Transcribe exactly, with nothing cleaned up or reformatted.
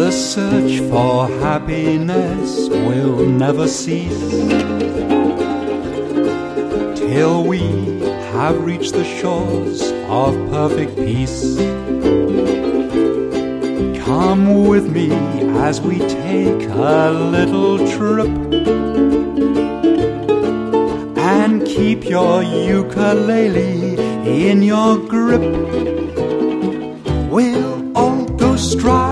The search for happiness will never cease till we have reached the shores of perfect peace. Come with me as we take a little trip, and keep your ukulele in your grip. We'll all go stride